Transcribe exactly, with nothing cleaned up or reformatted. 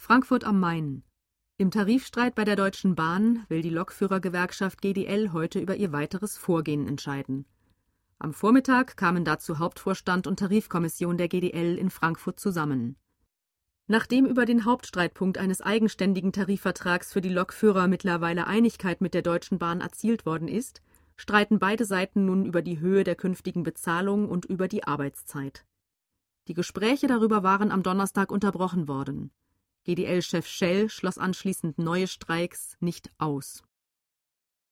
Frankfurt am Main. Im Tarifstreit bei der Deutschen Bahn will die Lokführergewerkschaft G D L heute über ihr weiteres Vorgehen entscheiden. Am Vormittag kamen dazu Hauptvorstand und Tarifkommission der G D L in Frankfurt zusammen. Nachdem über den Hauptstreitpunkt eines eigenständigen Tarifvertrags für die Lokführer mittlerweile Einigkeit mit der Deutschen Bahn erzielt worden ist, streiten beide Seiten nun über die Höhe der künftigen Bezahlung und über die Arbeitszeit. Die Gespräche darüber waren am Donnerstag unterbrochen worden. G D L-Chef Schell schloss anschließend neue Streiks nicht aus.